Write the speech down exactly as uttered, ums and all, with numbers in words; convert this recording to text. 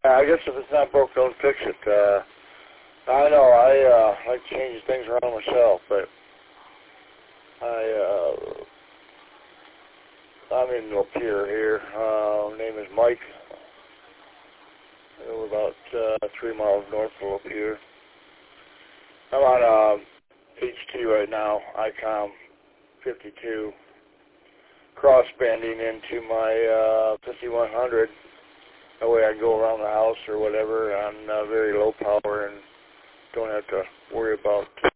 I guess if it's not broke, don't fix it. Uh, I know I uh, like changing things around myself, but I uh, I'm in Lapeer here. Uh, name is Mike. We're about uh, three miles north of Lapeer. I'm on uh, H two right now, I COM fifty-two, cross bending into my uh, fifty-one hundred. That way I can go around the house or whatever on uh, very low power and don't have to worry about